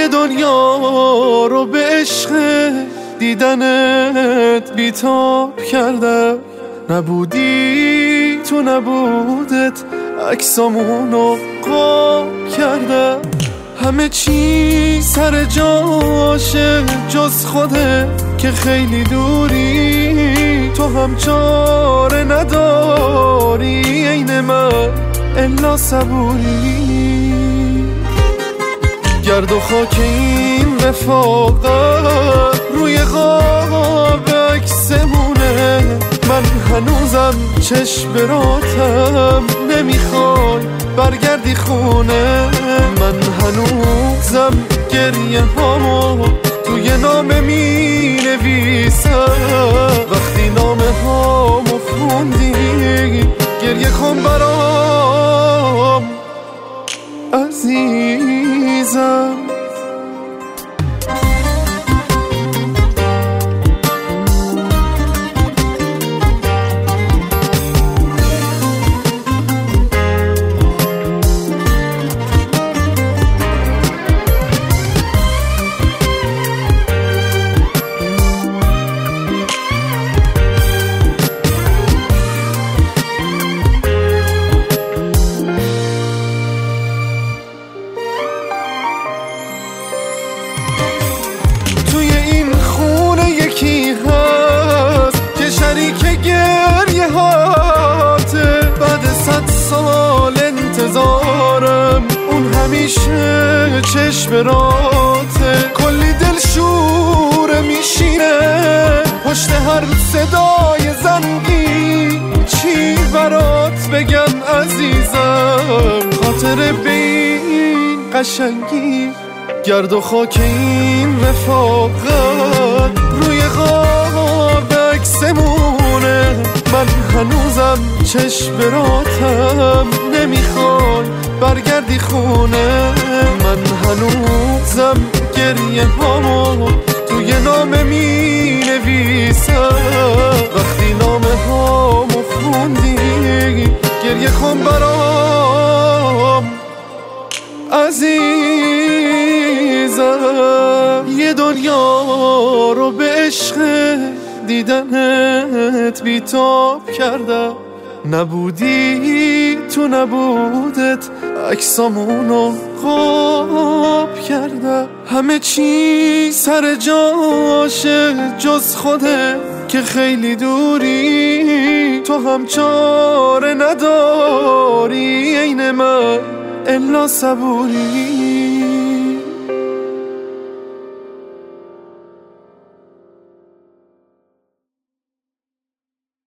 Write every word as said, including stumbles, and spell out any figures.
دنیا رو به عشق دیدنت بیتاب کردم. نبودی تو نبودت عکسامونو قاب کردم. همه چی سر جاشه جز خوده که خیلی دوری. تو هم چاره نداری عین من الا صبوری. گرد و خاک این رفاقت روی قاب عکسمونه. من هنوزم چشم براتم نمیخوای برگردی خونه. من هنوزم گریه هامو توی نامه می نویسم. وقتی نامه هامو خوندی گریه کن برام عزیزم. شریک گریه هاته بعد صد سال انتظارم. اون همیشه چشم راته کلی دل شوره میشینه پشت هر صدای زنگی. چی برات بگم عزیزم خاطر به این قشنگی. گرد و خاک این رفاقت روی قاب عکسمونه. من هنوزم چشم براتم نمیخوای برگردی خونه. من هنوزم گریه هامو توی نامه می نویسم. وقتی نامه هامو خوندی گریه کن برام عزیزم. یه دنیا رو به عشق دیدنت بیتاب کردم. نبودی تو نبودت عکسامونو قاب کردم. همه چی سر جاشه جز خوده که خیلی دوری. تو هم چاره نداری عین من الا صبوری.